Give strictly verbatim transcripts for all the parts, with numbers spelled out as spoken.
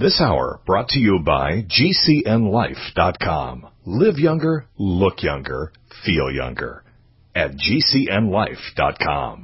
This hour brought to you by G C N life dot com. Live younger, look younger, feel younger at G C N life dot com.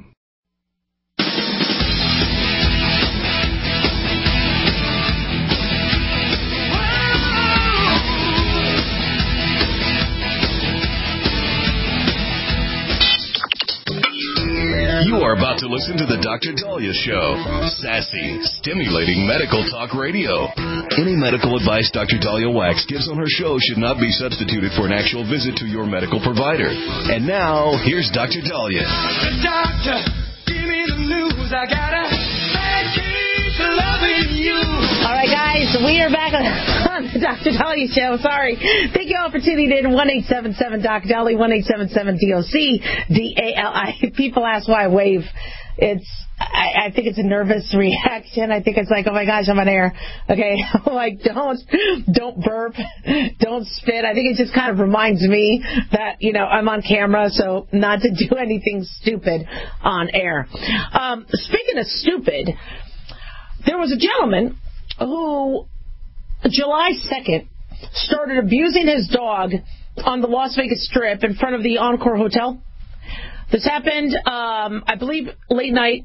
You are about to listen to the Doctor Daliah Show. Sassy, stimulating medical talk radio. Any medical advice Doctor Daliah Wax gives on her show should not be substituted for an actual visit to your medical provider. And now, here's Doctor Daliah. Doctor, give me the news. I gotta keep loving you. All right, guys, we are back on the Doctor Daliah Show. Sorry. Thank you all for tuning in. one eight seven seven Doc Daliah, one eight seven seven D O C D A L I. People ask why I wave. It's, I, I think it's a nervous reaction. I think it's like, oh my gosh, I'm on air. Okay, like don't, don't burp, don't spit. I think it just kind of reminds me that, you know, I'm on camera, so not to do anything stupid on air. Um, speaking of stupid, there was a gentleman who, July second, started abusing his dog on the Las Vegas Strip in front of the Encore Hotel. This happened, um, I believe, late night.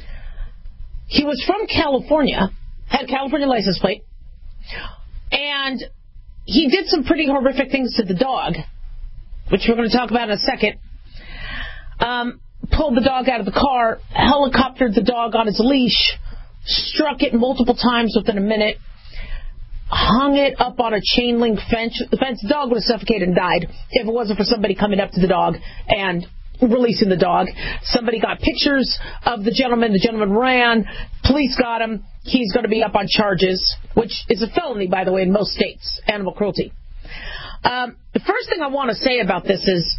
He was from California, had a California license plate, and he did some pretty horrific things to the dog, which we're going to talk about in a second. Um, pulled the dog out of the car, helicoptered the dog on his leash, struck it multiple times within a minute, hung it up on a chain link fence. The fence, the dog would have suffocated and died if it wasn't for somebody coming up to the dog and releasing the dog. Somebody got pictures of the gentleman. The gentleman ran. Police got him. He's going to be up on charges, which is a felony, by the way, in most states, animal cruelty. Um, the first thing I want to say about this is,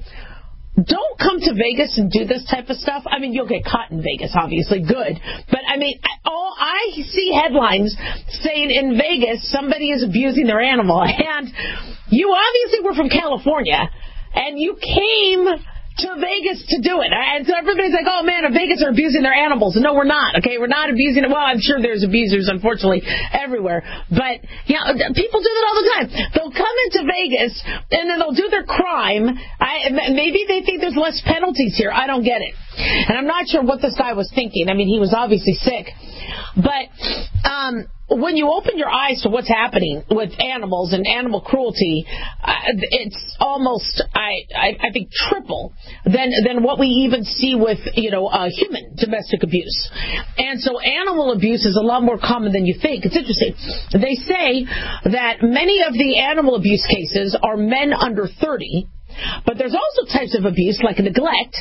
don't come to Vegas and do this type of stuff. I mean, you'll get caught in Vegas, obviously, good. But, I mean, all I see headlines saying in Vegas somebody is abusing their animal. And you obviously were from California, and you came to Vegas to do it. And so everybody's like, oh, man, Vegas are abusing their animals. No, we're not, okay? We're not abusing it. Well, I'm sure there's abusers, unfortunately, everywhere. But, you know, people do that all the time. They'll come into Vegas, and then they'll do their crime. I, maybe they think there's less penalties here. I don't get it. And I'm not sure what this guy was thinking. I mean, he was obviously sick. But um, when you open your eyes to what's happening with animals and animal cruelty, uh, it's almost, I, I, I think, triple than than what we even see with, you know, uh, human domestic abuse. And so animal abuse is a lot more common than you think. It's interesting. They say that many of the animal abuse cases are men under thirty, but there's also types of abuse like neglect,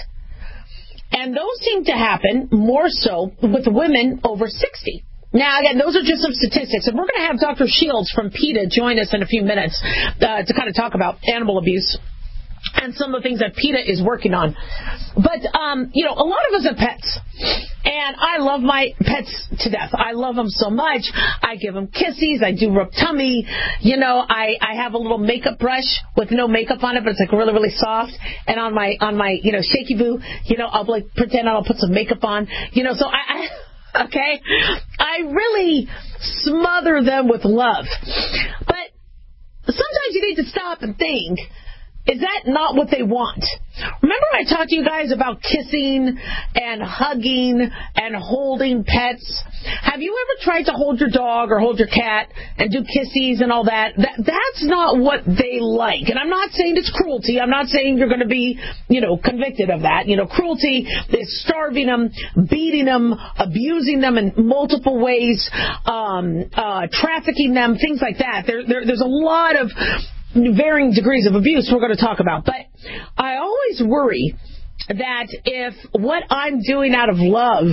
and those seem to happen more so with women over sixty. Now, again, those are just some statistics, and we're going to have Doctor Shields from PETA join us in a few minutes uh, to kind of talk about animal abuse and some of the things that PETA is working on. But, um, you know, a lot of us have pets, and I love my pets to death. I love them so much. I give them kisses. I do rub tummy. You know, I, I have a little makeup brush with no makeup on it, but it's like really, really soft. And on my, on my, you know, Shaky Boo, you know, I'll like pretend I'll put some makeup on. You know, so I... I Okay? I really smother them with love. But sometimes you need to stop and think, is that not what they want? Remember I talked to you guys about kissing and hugging and holding pets? Have you ever tried to hold your dog or hold your cat and do kisses and all that? that that's not what they like. And I'm not saying it's cruelty. I'm not saying you're going to be, you know, convicted of that. You know, cruelty is starving them, beating them, abusing them in multiple ways, um, uh, trafficking them, things like that. There, there, there's a lot of varying degrees of abuse we're going to talk about. But I always worry that if what I'm doing out of love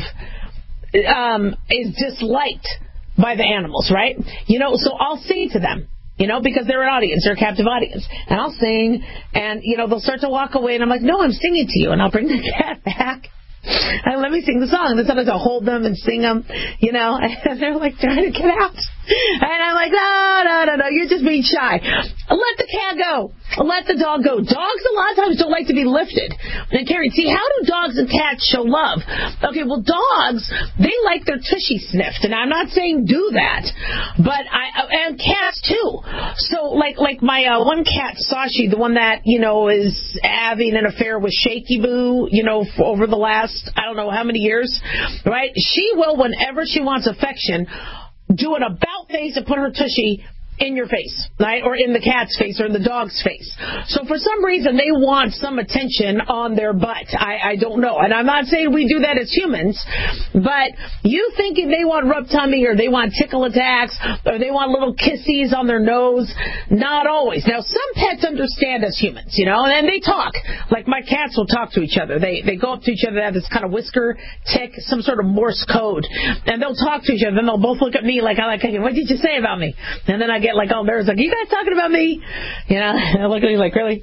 um, is disliked by the animals, right? You know, so I'll sing to them, you know, because they're an audience, they're a captive audience. And I'll sing, and, you know, they'll start to walk away, and I'm like, no, I'm singing to you. And I'll bring the cat back. And let me sing the song. And then sometimes I'll hold them and sing them, you know, and they're like trying to get out. And I'm like, no, no, no, no, you're just being shy. Let the cat go. Let the dog go. Dogs a lot of times don't like to be lifted. And Karen, see, how do dogs and cats show love? Okay, well, dogs, they like their tushy sniffed. And I'm not saying do that. But I, and cats too. So like, like my uh, one cat, Sashi, the one that, you know, is having an affair with Shaky Boo, you know, for over the last, I don't know how many years, right? She will, whenever she wants affection, do an about face and put her tushy in your face, right? Or in the cat's face or in the dog's face. So for some reason, they want some attention on their butt. I, I don't know. And I'm not saying we do that as humans, but you thinking they want rub tummy or they want tickle attacks or they want little kissies on their nose, not always. Now, some pets understand us humans, you know, and then they talk. Like my cats will talk to each other. They they go up to each other, they have this kind of whisker tick, some sort of Morse code, and they'll talk to each other. Then they'll both look at me like, I like, what did you say about me? And then I get like all nervous, like, you guys talking about me? You know, and I look at me like, really?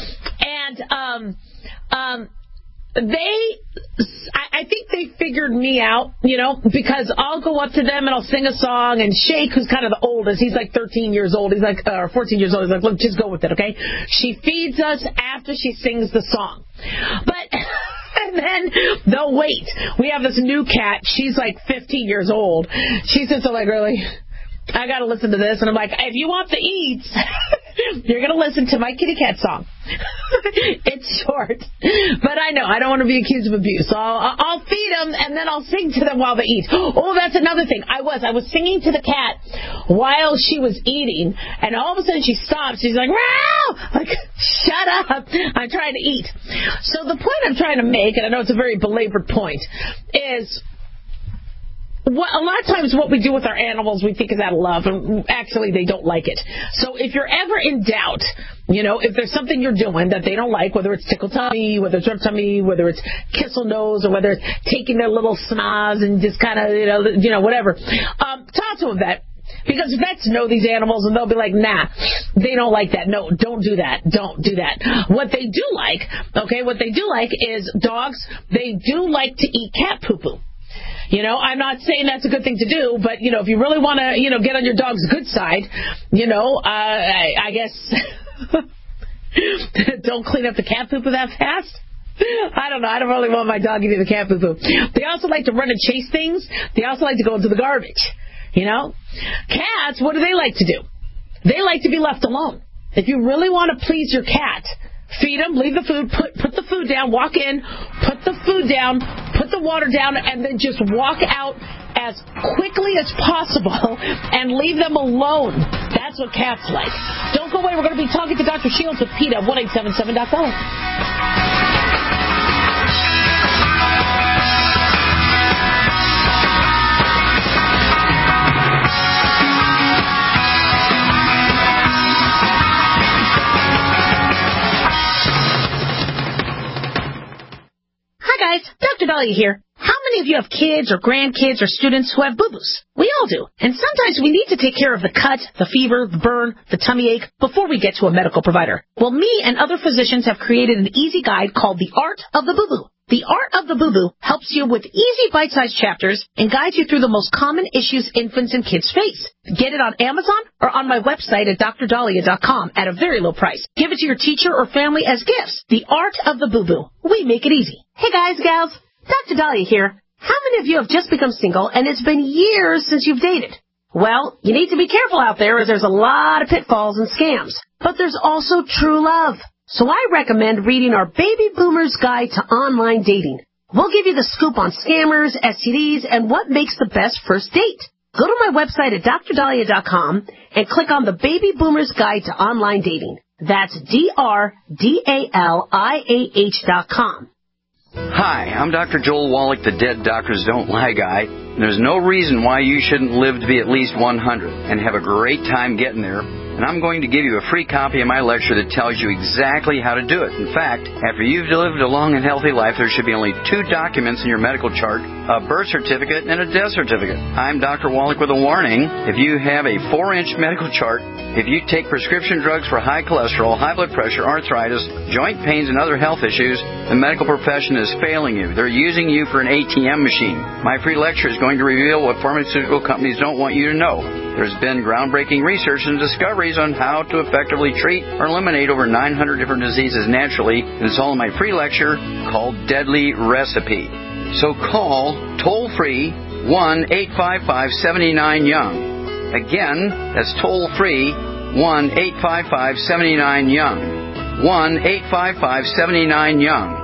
And um, um, they, I, I think they figured me out, you know, because I'll go up to them and I'll sing a song, and Shake, who's kind of the oldest, he's like thirteen years old, he's like, uh, fourteen years old, he's like, look, just go with it, okay? She feeds us after she sings the song. But... And then they'll wait. We have this new cat. She's like fifteen years old. She sits there like, really? I got to listen to this. And I'm like, if you want the eats, you're going to listen to my kitty cat song. It's short. But I know, I don't want to be accused of abuse. So I'll, I'll feed them, and then I'll sing to them while they eat. Oh, that's another thing. I was. I was singing to the cat while she was eating, and all of a sudden she stops. She's like, wow! Like, shut up. I'm trying to eat. So the point I'm trying to make, and I know it's a very belabored point, is... What, a lot of times what we do with our animals we think is out of love, and actually they don't like it. So if you're ever in doubt, you know, if there's something you're doing that they don't like, whether it's tickle tummy, whether it's rub tummy, whether it's kissel nose, or whether it's taking their little snaz and just kind of, you know, you know, whatever, um, talk to a vet. Because vets know these animals, and they'll be like, nah, they don't like that. No, don't do that. Don't do that. What they do like, okay, what they do like is dogs, they do like to eat cat poo-poo. You know, I'm not saying that's a good thing to do, but, you know, if you really want to, you know, get on your dog's good side, you know, uh, I, I guess don't clean up the cat poo-poo that fast. I don't know. I don't really want my dog eating the cat poo-poo. They also like to run and chase things. They also like to go into the garbage. You know? Cats, what do they like to do? They like to be left alone. If you really want to please your cat, feed them, leave the food, put put the food down, walk in, put the food down, put the water down, and then just walk out as quickly as possible and leave them alone. That's what cats like. Don't go away. We're going to be talking to Doctor Shields with PETA, one eight seven seven doc dollar. Guys, Doctor Dahlia here. How many of you have kids or grandkids or students who have boo-boos? We all do. And sometimes we need to take care of the cut, the fever, the burn, the tummy ache before we get to a medical provider. Well, me and other physicians have created an easy guide called The Art of the Boo-Boo. The Art of the Boo-Boo helps you with easy bite-sized chapters and guides you through the most common issues infants and kids face. Get it on Amazon or on my website at d r dahlia dot com at a very low price. Give it to your teacher or family as gifts. The Art of the Boo-Boo. We make it easy. Hey guys, gals, Doctor Dahlia here. How many of you have just become single and it's been years since you've dated? Well, you need to be careful out there as there's a lot of pitfalls and scams. But there's also true love. So I recommend reading our Baby Boomer's Guide to Online Dating. We'll give you the scoop on scammers, S T Ds, and what makes the best first date. Go to my website at d r dahlia dot com and click on the Baby Boomer's Guide to Online Dating. That's D R D A L I A H dot com. Hi, I'm Doctor Joel Wallach, the Dead Doctors Don't Lie guy. There's no reason why you shouldn't live to be at least one hundred and have a great time getting there. And I'm going to give you a free copy of my lecture that tells you exactly how to do it. In fact, after you've lived a long and healthy life, there should be only two documents in your medical chart, a birth certificate and a death certificate. I'm Doctor Wallach with a warning. If you have a four-inch medical chart, if you take prescription drugs for high cholesterol, high blood pressure, arthritis, joint pains, and other health issues, the medical profession is failing you. They're using you for an A T M machine. My free lecture is going to reveal what pharmaceutical companies don't want you to know. There's been groundbreaking research and discoveries on how to effectively treat or eliminate over nine hundred different diseases naturally, and it's all in my free lecture called Deadly Recipe. So call toll-free one eight five five, seven nine, young. Again, that's toll-free one eight five five, seven nine, young. one eight five five, seven nine, young.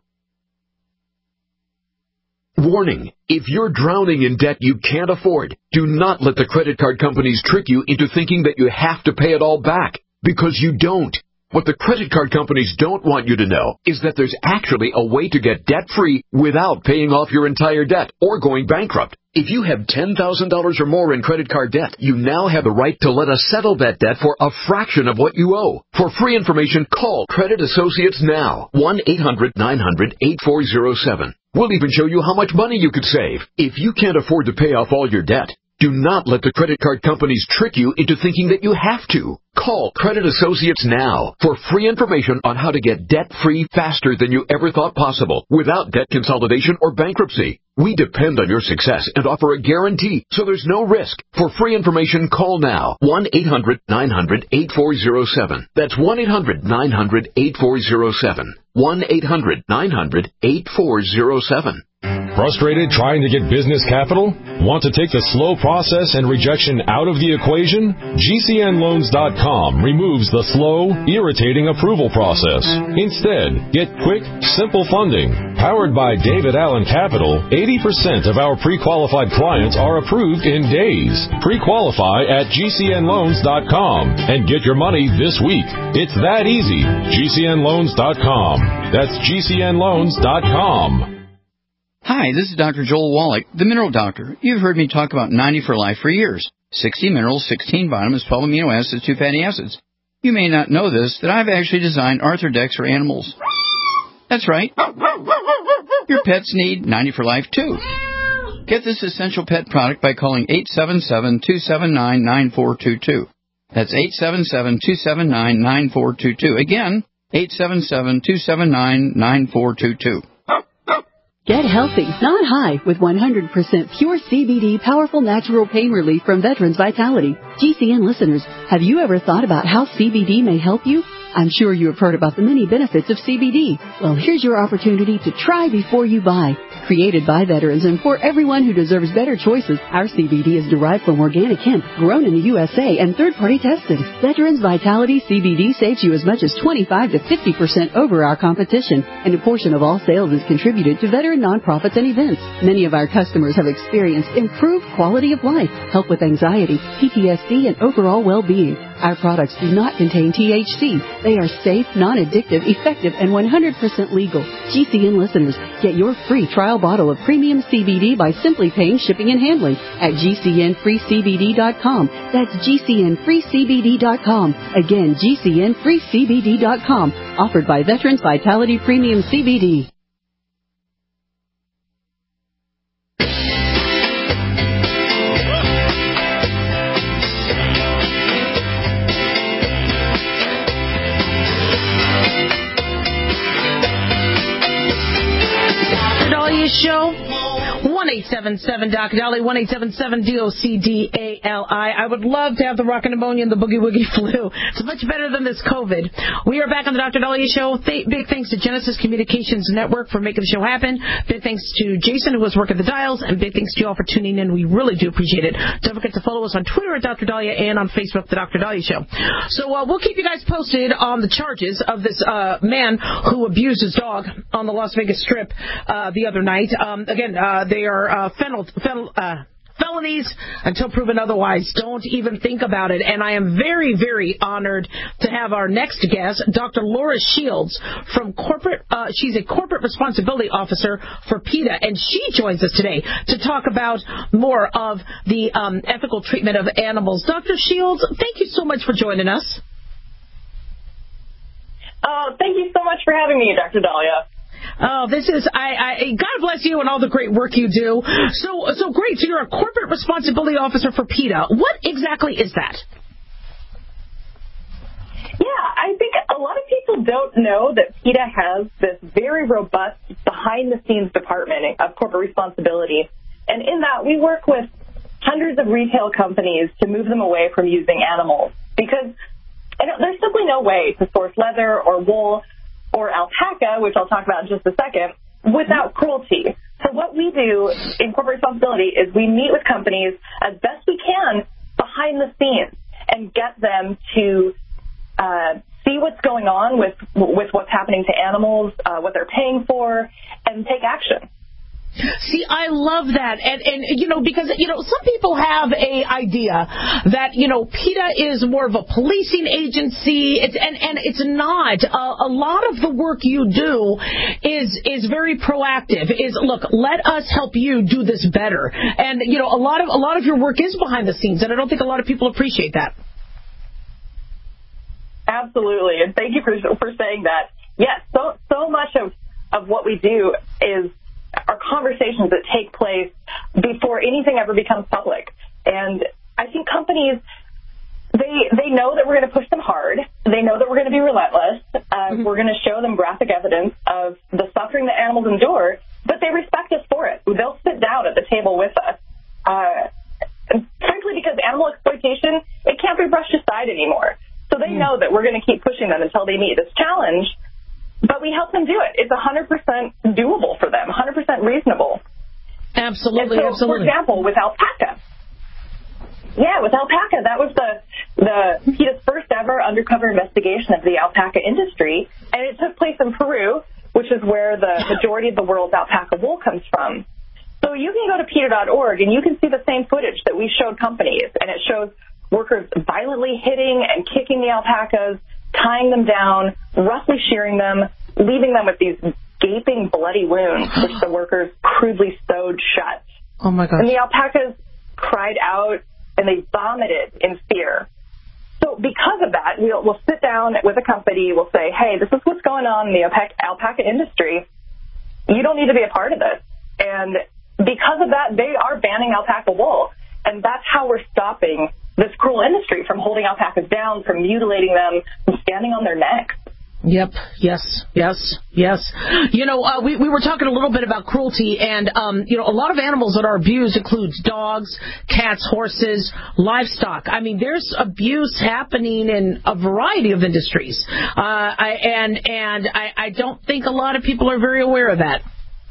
Warning, if you're drowning in debt you can't afford, do not let the credit card companies trick you into thinking that you have to pay it all back, because you don't. What the credit card companies don't want you to know is that there's actually a way to get debt-free without paying off your entire debt or going bankrupt. If you have ten thousand dollars or more in credit card debt, you now have the right to let us settle that debt for a fraction of what you owe. For free information, call Credit Associates now, one eight hundred, nine hundred, eight four zero seven. We'll even show you how much money you could save. If you can't afford to pay off all your debt, do not let the credit card companies trick you into thinking that you have to. Call Credit Associates now for free information on how to get debt-free faster than you ever thought possible without debt consolidation or bankruptcy. We depend on your success and offer a guarantee, so there's no risk. For free information, call now, one eight hundred, nine hundred, eight four zero seven. That's one eight hundred, nine hundred, eight four zero seven. one eight hundred, nine hundred, eight four zero seven. Frustrated trying to get business capital? Want to take the slow process and rejection out of the equation? G C N loans dot com removes the slow, irritating approval process. Instead, get quick, simple funding. Powered by David Allen Capital, eighty percent of our pre-qualified clients are approved in days. Pre-qualify at G C N loans dot com and get your money this week. It's that easy. G C N loans dot com. That's G C N loans dot com. Hi, this is Doctor Joel Wallach, the Mineral Doctor. You've heard me talk about ninety for Life for years. sixty minerals, sixteen vitamins, twelve amino acids, two fatty acids. You may not know this, that I've actually designed Arthrodex for animals. That's right. Your pets need ninety for Life, too. Get this essential pet product by calling eight seven seven, two seven nine, nine four two two. That's eight seven seven, two seven nine, nine four two two. Again, eight seven seven, two seven nine, nine four two two. Get healthy, not high, with one hundred percent pure C B D powerful natural pain relief from Veterans Vitality. G C N listeners, have you ever thought about how C B D may help you? I'm sure you have heard about the many benefits of C B D. Well, here's your opportunity to try before you buy. Created by veterans and for everyone who deserves better choices, our C B D is derived from organic hemp, grown in the U S A and third-party tested. Veterans Vitality C B D saves you as much as twenty-five to fifty percent over our competition, and a portion of all sales is contributed to veteran nonprofits and events. Many of our customers have experienced improved quality of life, help with anxiety, P T S D, and overall well-being. Our products do not contain T H C. They are safe, non-addictive, effective, and one hundred percent legal. G C N listeners, get your free trial bottle of premium C B D by simply paying shipping and handling at G C N free C B D dot com. That's G C N free C B D dot com. Again, G C N free C B D dot com. Offered by Veterans Vitality Premium C B D. Show one eight seven seven D O C Dolly, one eight seven seven D O C D A L I. I would love to have the rocket pneumonia and the boogie woogie flu. It's much better than this COVID. We are back on the Doctor Dahlia Show. Th- big thanks to Genesis Communications Network for making the show happen. Big thanks to Jason, who was working the dials, and big thanks to you all for tuning in. We really do appreciate it. Don't forget to follow us on Twitter at Doctor Dahlia and on Facebook, the Doctor Dahlia Show. So uh, we'll keep you guys posted on the charges of this uh, man who abused his dog on the Las Vegas Strip uh, the other night. Um, again, uh, they are uh, fennel, fennel, uh, felonies until proven otherwise. Don't even think about it. And I am very, very honored to have our next guest, Doctor Laura Shields, from corporate. Uh, she's a corporate responsibility officer for PETA, and she joins us today to talk about more of the um, ethical treatment of animals. Doctor Shields, thank you so much for joining us. Oh, thank you so much for having me, Doctor Dahlia. Oh, this is, I, I, God bless you and all the great work you do. So, so great. So you're a corporate responsibility officer for PETA. What exactly is that? Yeah, I think a lot of people don't know that PETA has this very robust behind-the-scenes department of corporate responsibility. And in that, we work with hundreds of retail companies to move them away from using animals because I don't, there's simply no way to source leather or wool or alpaca, which I'll talk about in just a second, without cruelty. So what we do in corporate responsibility is we meet with companies as best we can behind the scenes and get them to uh, see what's going on with with what's happening to animals, uh, what they're paying for, and take action. See, I love that. And, and, you know, because, you know, some people have a idea that, you know, PETA is more of a policing agency. It's, and, and it's not. Uh, a lot of the work you do is, is very proactive, is, look, let us help you do this better. And, you know, a lot of, a lot of your work is behind the scenes, and I don't think a lot of people appreciate that. Absolutely. And thank you for, for saying that. Yes, so, so much of, of what we do is are conversations that take place before anything ever becomes public. And I think companies, they they know that we're going to push them hard. They know that we're going to be relentless. Uh, mm-hmm. We're going to show them graphic evidence of the suffering that animals endure, but they respect us for it. They'll sit down at the table with us. Uh, frankly, because animal exploitation, it can't be brushed aside anymore. So they mm-hmm. know that we're going to keep pushing them until they meet this challenge. But we help them do it. It's one hundred percent doable for them, one hundred percent reasonable. Absolutely, so, absolutely. For example, with alpaca. Yeah, with alpaca, that was the the PETA's first ever undercover investigation of the alpaca industry, and it took place in Peru, which is where the majority of the world's alpaca wool comes from. So you can go to PETA dot org, and you can see the same footage that we showed companies, and it shows workers violently hitting and kicking the alpacas, tying them down, roughly shearing them, leaving them with these gaping, bloody wounds, which the workers crudely sewed shut. Oh, my gosh. And the alpacas cried out, and they vomited in fear. So because of that, we'll, we'll sit down with a company, we'll say, hey, this is what's going on in the alpaca, alpaca industry. You don't need to be a part of this. And because of that, they are banning alpaca wool. And that's how we're stopping this cruel industry from holding alpacas down, from mutilating them, from standing on their necks. Yep. Yes. Yes. Yes. You know, uh, we, we were talking a little bit about cruelty, and, um, you know, a lot of animals that are abused includes dogs, cats, horses, livestock. I mean, there's abuse happening in a variety of industries. Uh, I, and and I, I don't think a lot of people are very aware of that.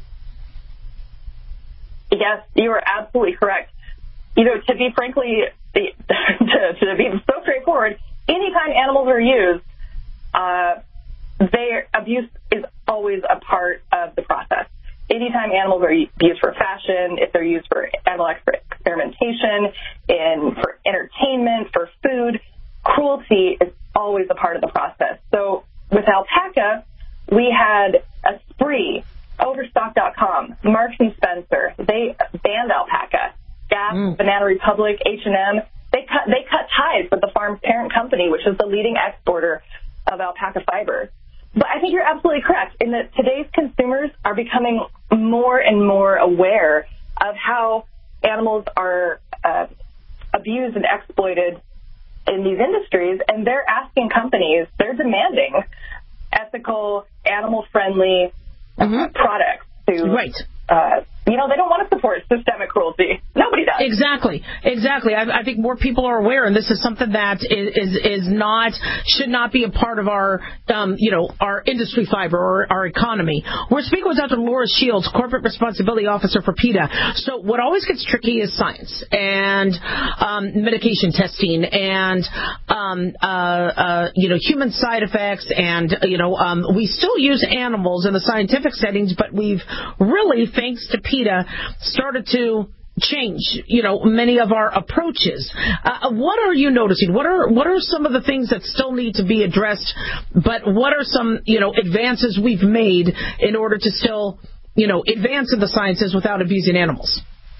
Yes, you are absolutely correct. You know, to be frankly, to, to be so straightforward, anytime animals are used, uh, their abuse is always a part of the process. Anytime animals are used for fashion, if they're used for animal experimentation, in for entertainment, for food, cruelty is always a part of the process. So with alpaca, we had a spree. Overstock dot com, Marks and Spencer, they banned alpaca. Gap, mm. Banana Republic, H and M, they cut they cut ties with the farm's parent company, which is the leading exporter of alpaca fiber. But I think you're absolutely correct in that today's consumers are becoming more and more aware of how animals are uh, abused and exploited in these industries, and they're asking companies, they're demanding ethical, animal-friendly mm-hmm. products to right. Uh, you know, they don't want to support systemic cruelty. Nobody does. Exactly. Exactly. I, I think more people are aware, and this is something that is, is, is not, should not be a part of our, um, you know, our industry fiber or our economy. We're speaking with Doctor Laura Shields, Corporate Responsibility Officer for PETA. So what always gets tricky is science and um, medication testing and, um, uh, uh, you know, human side effects. And, you know, um, we still use animals in the scientific settings, but we've really, thanks to PETA, started to change, you know, many of our approaches. Uh, what are you noticing? What are what are some of the things that still need to be addressed, but what are some, you know, advances we've made in order to still, you know, advance in the sciences without abusing animals?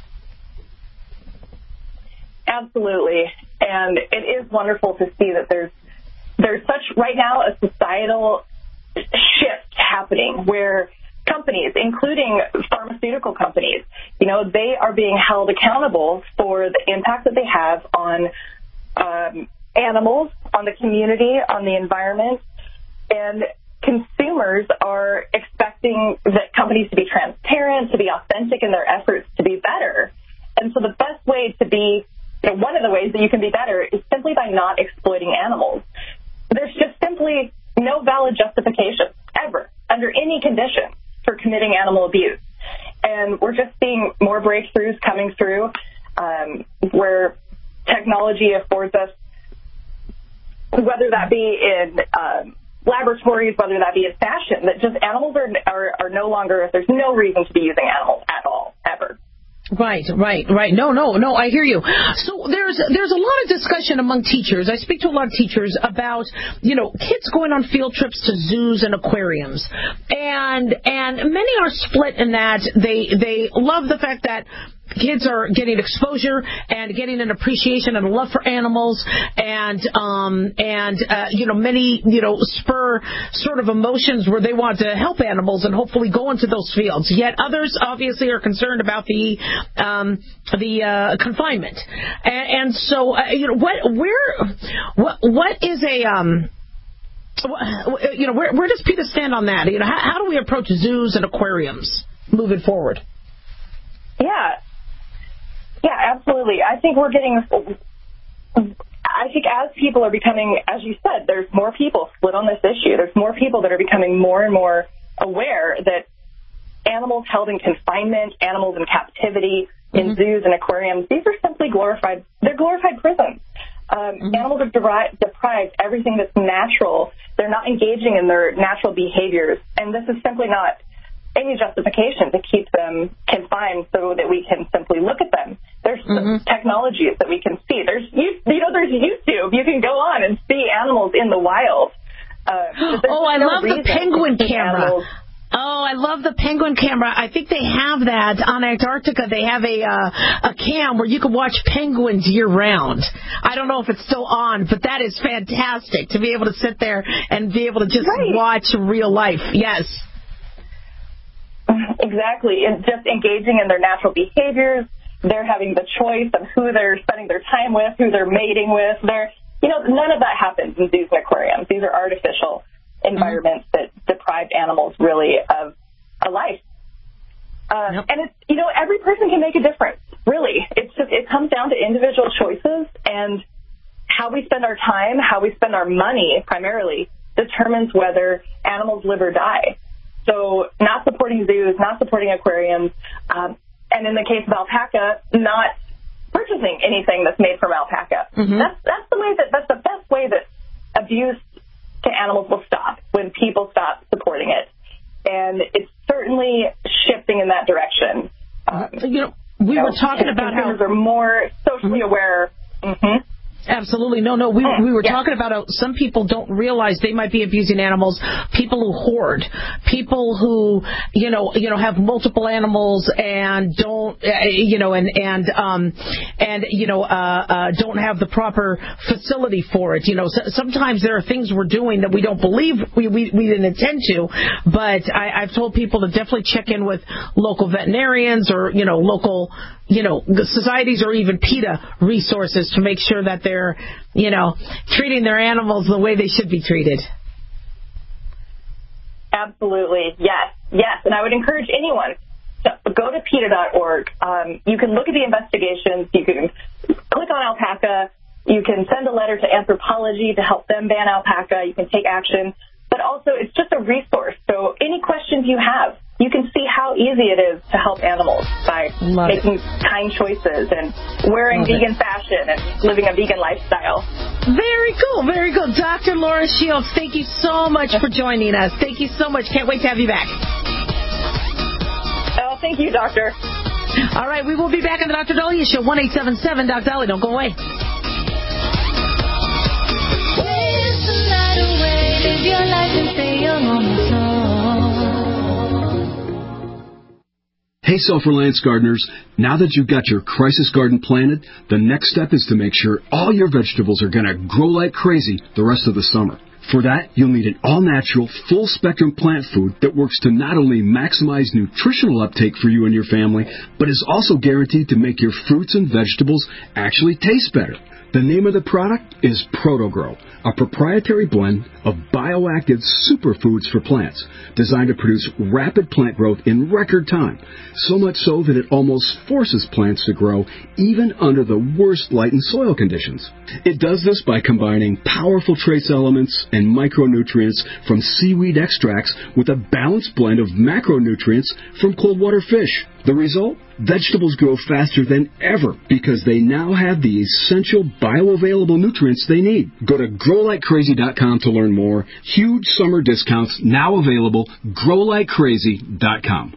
Absolutely. And it is wonderful to see that there's there's such, right now, a societal shift happening where companies, including pharmaceutical companies, you know, they are being held accountable for the impact that they have on um, animals, on the community, on the environment. And consumers are expecting that companies to be transparent, to be authentic in their efforts to be better. And so the best way to be, you know, one of the ways that you can be better is simply by not exploiting animals. There's just simply no valid justification ever, under any condition, for committing animal abuse. And we're just seeing more breakthroughs coming through um, where technology affords us, whether that be in um, laboratories, whether that be in fashion, that just animals are, are, are no longer, there's no reason to be using animals at all, ever. Right, right, right. No, no, no, I hear you. So there's there's a lot of discussion among teachers. I speak to a lot of teachers about, you know, kids going on field trips to zoos and aquariums. And and many are split in that they they love the fact that kids are getting exposure and getting an appreciation and a love for animals, and um and uh, you know, many you know spur sort of emotions where they want to help animals and hopefully go into those fields. Yet others obviously are concerned about the um the uh, confinement, and, and so uh, you know what where what what is a um. You know, where, where does PETA stand on that? You know, how, how do we approach zoos and aquariums moving forward? Yeah. Yeah, absolutely. I think we're getting, I think as people are becoming, as you said, there's more people split on this issue. There's more people that are becoming more and more aware that animals held in confinement, animals in captivity, in mm-hmm. zoos and aquariums, these are simply glorified, they're glorified prisons. Um, mm-hmm. Animals are deri- deprived everything that's natural. They're not engaging in their natural behaviors. And this is simply not any justification to keep them confined so that we can simply look at them. There's mm-hmm. technologies that we can see. There's, you, you know, there's YouTube. You can go on and see animals in the wild. Uh, oh, I no love the penguin camera. Animals. Oh, I love the penguin camera. I think they have that on Antarctica. They have a uh, a cam where you can watch penguins year round. I don't know if it's still on, but that is fantastic to be able to sit there and be able to just right. watch real life. Yes. Exactly. And just engaging in their natural behaviors. They're having the choice of who they're spending their time with, who they're mating with. They're, you know, none of that happens in zoos and aquariums. These are artificial environments mm-hmm. that deprive animals really of a life. Uh, yep. And it's, you know, every person can make a difference, really. It's just, it comes down to individual choices, and how we spend our time, how we spend our money primarily determines whether animals live or die. So not supporting zoos, not supporting aquariums, um, and in the case of alpaca, not purchasing anything that's made from alpaca. Mm-hmm. That's that's the way that that's the best way that abuse to animals will stop, when people stop supporting it. And it's certainly shifting in that direction. Um, you know, we you know, were talking about how consumers are more socially mm-hmm. aware. Mm-hmm. Absolutely. No, no. We we were yeah. talking about how some people don't realize they might be abusing animals. People who hoard, people who, you know, you know, have multiple animals and don't, uh, you know, and and um and you know, uh, uh, don't have the proper facility for it. You know, so, sometimes there are things we're doing that we don't believe we we, we didn't intend to. But I, I've told people to definitely check in with local veterinarians or, you know, local, you know, societies or even PETA resources to make sure that they're, you know, treating their animals the way they should be treated. Absolutely. Yes. Yes. And I would encourage anyone to go to PETA dot org. Um, you can look at the investigations. You can click on alpaca. You can send a letter to Anthropology to help them ban alpaca. You can take action. But also, it's just a resource. So any questions you have, you can see how easy it is to help animals by Love making it. kind choices and wearing Love vegan it. fashion and living a vegan lifestyle. Very cool, very cool. Doctor Laura Shields, thank you so much for joining us. Thank you so much. Can't wait to have you back. Oh, thank you, Doctor. All right, we will be back on the Doctor Dahlia Show, one eight seven seven, Doc Dolly. Don't go away. Live your life and stay young on the Hey, Self-Reliance gardeners, now that you've got your crisis garden planted, the next step is to make sure all your vegetables are going to grow like crazy the rest of the summer. For that, you'll need an all-natural, full-spectrum plant food that works to not only maximize nutritional uptake for you and your family, but is also guaranteed to make your fruits and vegetables actually taste better. The name of the product is ProtoGrow, a proprietary blend of bioactive superfoods for plants designed to produce rapid plant growth in record time, so much so that it almost forces plants to grow even under the worst light and soil conditions. It does this by combining powerful trace elements and micronutrients from seaweed extracts with a balanced blend of macronutrients from cold water fish. The result? Vegetables grow faster than ever because they now have the essential bioavailable nutrients they need. Go to grow like crazy dot com to learn more. Huge summer discounts now available. grow like crazy dot com.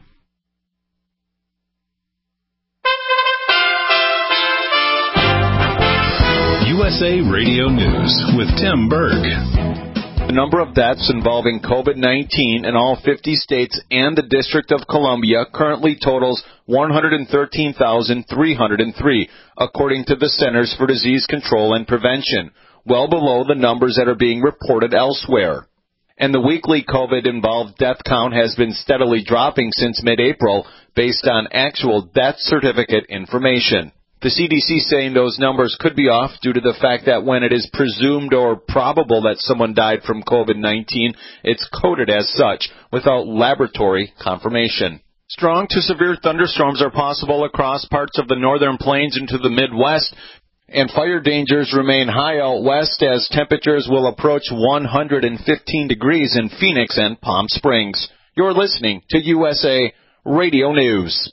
U S A Radio News with Tim Berg. The number of deaths involving COVID nineteen in all fifty states and the District of Columbia currently totals one hundred thirteen thousand three hundred three, according to the Centers for Disease Control and Prevention, well below the numbers that are being reported elsewhere. And the weekly COVID-involved death count has been steadily dropping since mid-April based on actual death certificate information. The C D C saying those numbers could be off due to the fact that when it is presumed or probable that someone died from COVID nineteen, it's coded as such without laboratory confirmation. Strong to severe thunderstorms are possible across parts of the northern plains into the Midwest, and fire dangers remain high out west as temperatures will approach one hundred fifteen degrees in Phoenix and Palm Springs. You're listening to U S A Radio News.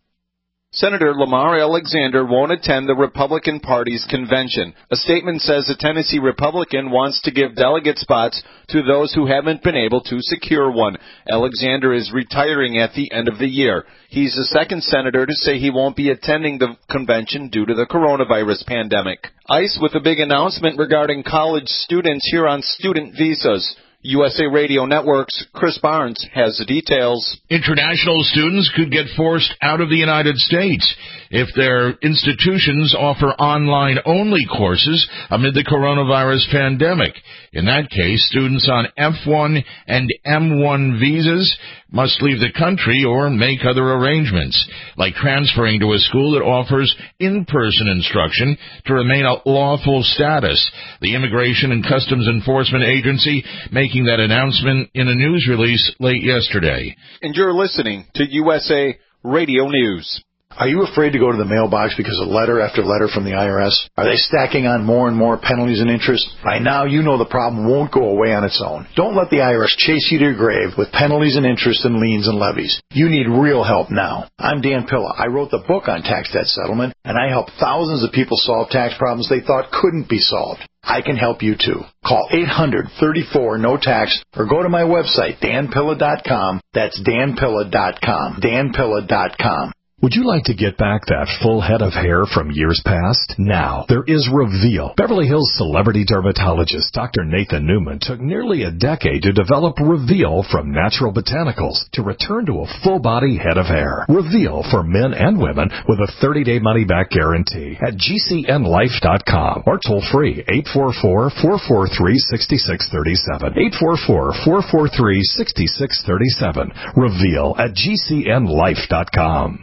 Senator Lamar Alexander won't attend the Republican Party's convention. A statement says the Tennessee Republican wants to give delegate spots to those who haven't been able to secure one. Alexander is retiring at the end of the year. He's the second senator to say he won't be attending the convention due to the coronavirus pandemic. ICE with a big announcement regarding college students here on student visas. U S A Radio Network's Chris Barnes has the details. International students could get forced out of the United States if their institutions offer online-only courses amid the coronavirus pandemic. In that case, students on F one and M one visas must leave the country or make other arrangements, like transferring to a school that offers in-person instruction to remain a lawful status. The Immigration and Customs Enforcement Agency making that announcement in a news release late yesterday. And you're listening to U S A Radio News. Are you afraid to go to the mailbox because of letter after letter from the I R S? Are they stacking on more and more penalties and interest? By now, you know the problem won't go away on its own. Don't let the I R S chase you to your grave with penalties and interest and liens and levies. You need real help now. I'm Dan Pilla. I wrote the book on tax debt settlement, and I help thousands of people solve tax problems they thought couldn't be solved. I can help you too. Call eight hundred, thirty-four, no tax or go to my website, dan pilla dot com. That's dan pilla dot com. dan pilla dot com. Would you like to get back that full head of hair from years past? Now, there is Reveal. Beverly Hills celebrity dermatologist Doctor Nathan Newman took nearly a decade to develop Reveal from natural botanicals to return to a full-body head of hair. Reveal for men and women with a thirty-day money-back guarantee at G C N life dot com or toll-free eight four four, four four three, six six three seven. eight four four, four four three, six six three seven. Reveal at G C N life dot com.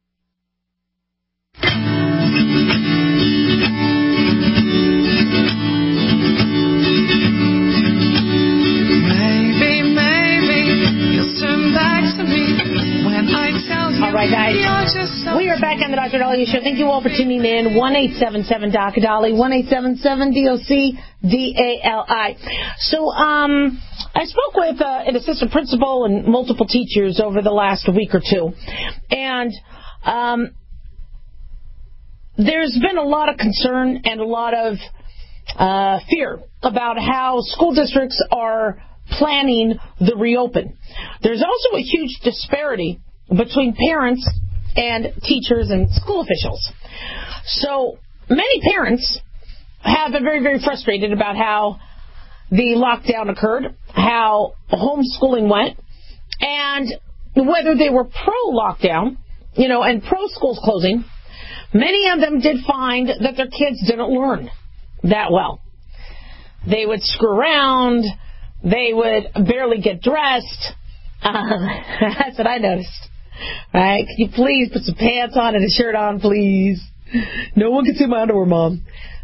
All right, guys. We are back on the Doctor Dahlia Show. Thank you all for tuning in. one eight seven seven D O C Dolly, one eight seven seven D O C D A L I. So, um, I spoke with uh, an assistant principal and multiple teachers over the last week or two, and um, there's been a lot of concern and a lot of uh, fear about how school districts are planning the reopen. There's also a huge disparity between parents and teachers and school officials. So many parents have been very, very frustrated about how the lockdown occurred, how homeschooling went, and whether they were pro-lockdown, you know, and pro-schools closing. Many of them did find that their kids didn't learn that well. They would screw around. They would barely get dressed. Um, that's what I noticed. Right? Can you please put some pants on and a shirt on, please? No one can see my underwear, Mom.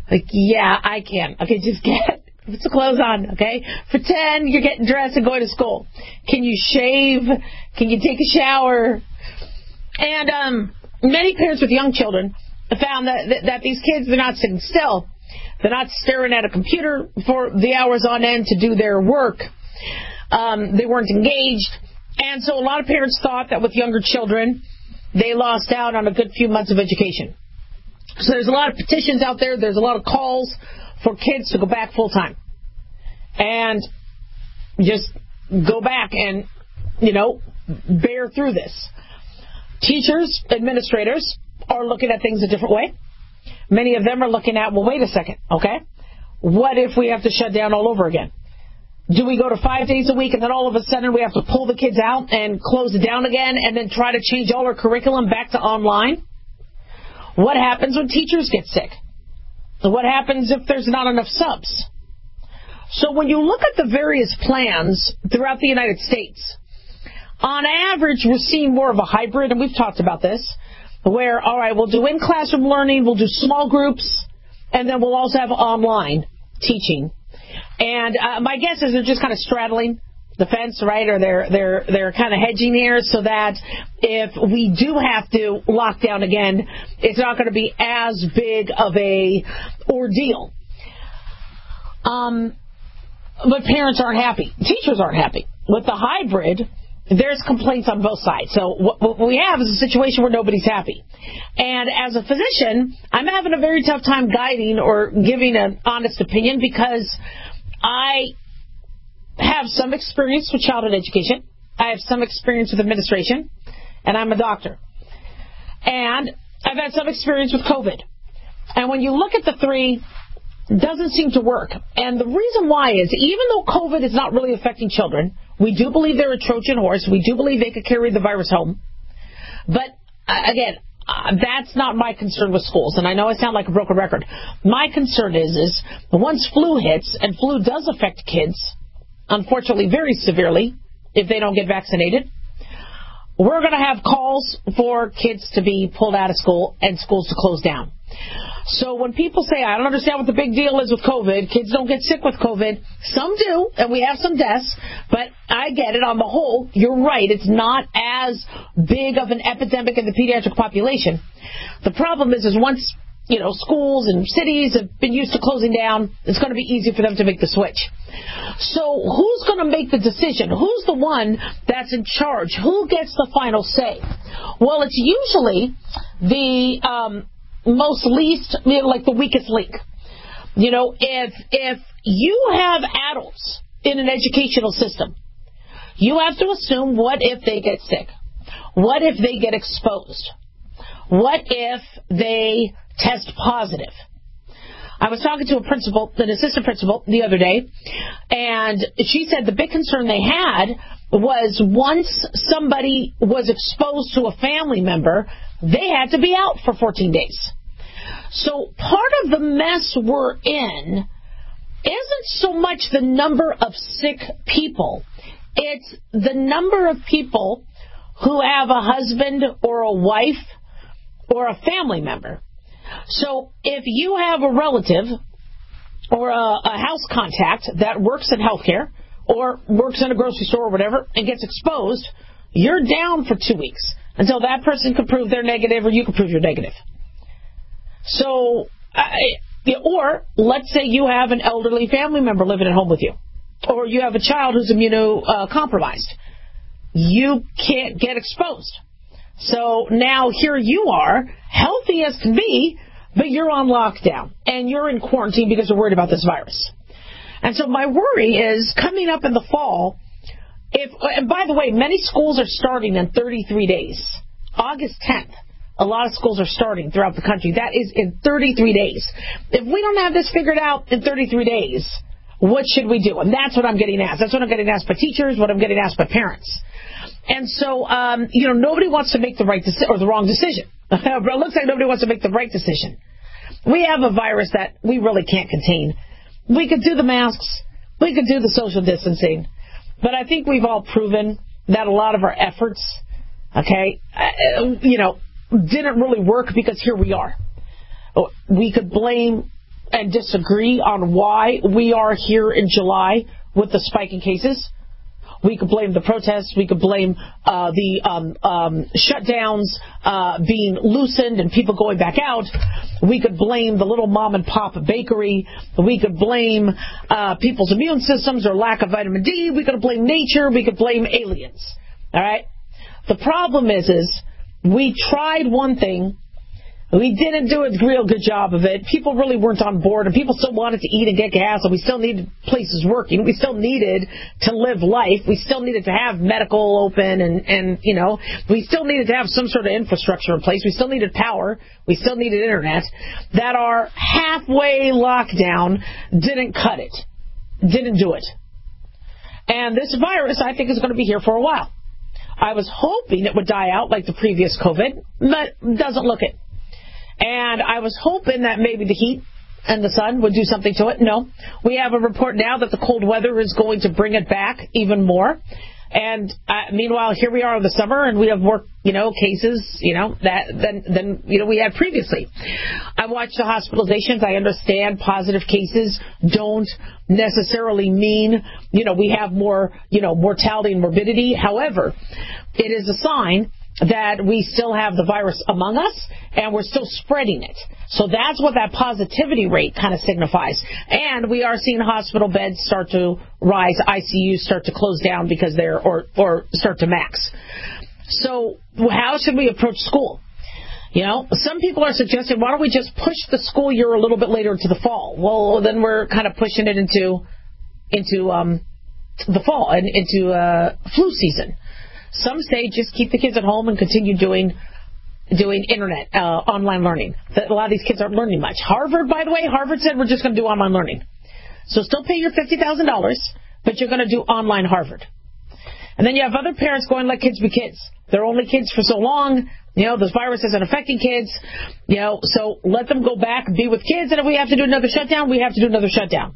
Like, yeah, I can. Okay, just get put some clothes on, okay? Pretend you're getting dressed and going to school. Can you shave? Can you take a shower? And um, many parents with young children found that, that, that these kids, they're not sitting still. They're not staring at a computer for the hours on end to do their work. Um, they weren't engaged. And so a lot of parents thought that with younger children, they lost out on a good few months of education. So there's a lot of petitions out there. There's a lot of calls for kids to go back full time. And just go back and, you know, bear through this. Teachers, administrators are looking at things a different way. Many of them are looking at, well, wait a second, okay? What if we have to shut down all over again? Do we go to five days a week and then all of a sudden we have to pull the kids out and close it down again and then try to change all our curriculum back to online? What happens when teachers get sick? What happens if there's not enough subs? So when you look at the various plans throughout the United States, on average we're seeing more of a hybrid, and we've talked about this, where, all right, we'll do in-classroom learning, we'll do small groups, and then we'll also have online teaching. And uh, my guess is they're just kind of straddling the fence, right? Or they're they're they're kind of hedging here so that if we do have to lock down again, it's not going to be as big of a ordeal. Um, but parents aren't happy. Teachers aren't happy. With the hybrid, there's complaints on both sides. So what we have is a situation where nobody's happy. And as a physician, I'm having a very tough time guiding or giving an honest opinion because I have some experience with childhood education. I have some experience with administration. And I'm a doctor. And I've had some experience with COVID. And when you look at the three, it doesn't seem to work. And the reason why is, even though COVID is not really affecting children, we do believe they're a Trojan horse. We do believe they could carry the virus home. But, uh, again, uh, that's not my concern with schools. And I know I sound like a broken record. My concern is, is once flu hits, and flu does affect kids, unfortunately very severely, if they don't get vaccinated, we're going to have calls for kids to be pulled out of school and schools to close down. So when people say, I don't understand what the big deal is with COVID, kids don't get sick with COVID, some do, and we have some deaths, but I get it. On the whole, you're right. It's not as big of an epidemic in the pediatric population. The problem is, is once, you know, schools and cities have been used to closing down, it's going to be easy for them to make the switch. So who's going to make the decision? Who's the one that's in charge? Who gets the final say? Well, it's usually the um, most least, you know, like the weakest link. You know, if if you have adults in an educational system, you have to assume, what if they get sick? What if they get exposed? What if they test positive? I was talking to a principal, an assistant principal, the other day, and she said the big concern they had was once somebody was exposed to a family member, they had to be out for fourteen days. So part of the mess we're in isn't so much the number of sick people. It's the number of people who have a husband or a wife or a family member. So if you have a relative or a, a house contact that works in healthcare or works in a grocery store or whatever and gets exposed, you're down for two weeks until that person can prove they're negative or you can prove you're negative. So, uh, or let's say you have an elderly family member living at home with you, or you have a child who's immunocompromised. You can't get exposed. So now here you are, healthy as can be, but you're on lockdown and you're in quarantine because you're worried about this virus. And so my worry is coming up in the fall, if, and by the way, many schools are starting in thirty-three days. August tenth, a lot of schools are starting throughout the country. That is in thirty-three days. If we don't have this figured out in thirty-three days, what should we do? And that's what I'm getting asked. That's what I'm getting asked by teachers, what I'm getting asked by parents. And so, um, you know, nobody wants to make the right decision or the wrong decision. It looks like nobody wants to make the right decision. We have a virus that we really can't contain. We could do the masks. We could do the social distancing. But I think we've all proven that a lot of our efforts, okay, uh, you know, didn't really work because here we are. We could blame and disagree on why we are here in July with the spike in cases. We could blame the protests. We could blame uh, the um, um, shutdowns uh, being loosened and people going back out. We could blame the little mom and pop bakery. We could blame uh, people's immune systems or lack of vitamin D. We could blame nature. We could blame aliens. All right. The problem is, is we tried one thing. We didn't do a real good job of it. People really weren't on board, and people still wanted to eat and get gas, and we still needed places working. We still needed to live life. We still needed to have medical open, and, and you know, we still needed to have some sort of infrastructure in place. We still needed power. We still needed internet. That our halfway lockdown didn't cut it. Didn't do it. And this virus, I think, is going to be here for a while. I was hoping it would die out like the previous COVID, but doesn't look it. And I was hoping that maybe the heat and the sun would do something to it. No. We have a report now that the cold weather is going to bring it back even more. And uh, meanwhile, here we are in the summer, and we have more, you know, cases, you know, that than than you know we had previously. I watched the hospitalizations. I understand positive cases don't necessarily mean, you know, we have more, you know, mortality and morbidity. However, it is a sign that we still have the virus among us, and we're still spreading it. So that's what that positivity rate kind of signifies. And we are seeing hospital beds start to rise, I C Us start to close down because they're, or, or start to max. So how should we approach school? You know, some people are suggesting, why don't we just push the school year a little bit later into the fall? Well, then we're kind of pushing it into, into, um, the fall and into, uh, flu season. Some say just keep the kids at home and continue doing doing internet, uh, online learning. A lot of these kids aren't learning much. Harvard, by the way, Harvard said we're just going to do online learning. So still pay your fifty thousand dollars, but you're going to do online Harvard. And then you have other parents going, let kids be kids. They're only kids for so long. You know, this virus isn't affecting kids. You know, so let them go back and be with kids. And if we have to do another shutdown, we have to do another shutdown.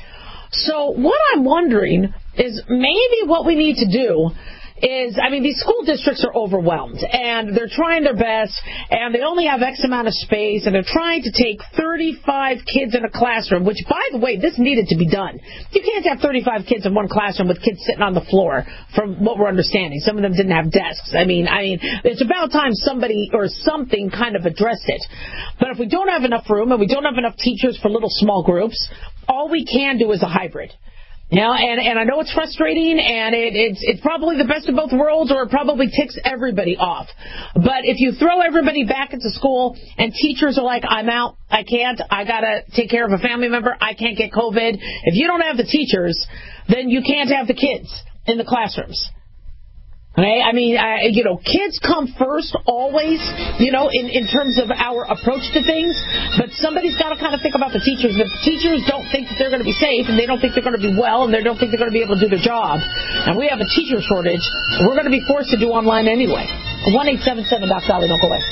So what I'm wondering is maybe what we need to do is, I mean, these school districts are overwhelmed, and they're trying their best, and they only have X amount of space, and they're trying to take thirty-five kids in a classroom, which, by the way, this needed to be done. You can't have thirty-five kids in one classroom with kids sitting on the floor, from what we're understanding. Some of them didn't have desks. I mean, I mean, it's about time somebody or something kind of addressed it. But if we don't have enough room, and we don't have enough teachers for little small groups, all we can do is a hybrid. You know, and, and I know it's frustrating, and it, it's it's probably the best of both worlds, or it probably ticks everybody off. But if you throw everybody back into school, and teachers are like, I'm out, I can't, I got to take care of a family member, I can't get COVID. If you don't have the teachers, then you can't have the kids in the classrooms. Okay? I mean, uh, you know, kids come first always, you know, in, in terms of our approach to things. But somebody's got to kind of think about the teachers. If the teachers don't think that they're going to be safe, and they don't think they're going to be well, and they don't think they're going to be able to do their job, and we have a teacher shortage, we're going to be forced to do online anyway. one eight seven seven Doc Dolly, don't go away.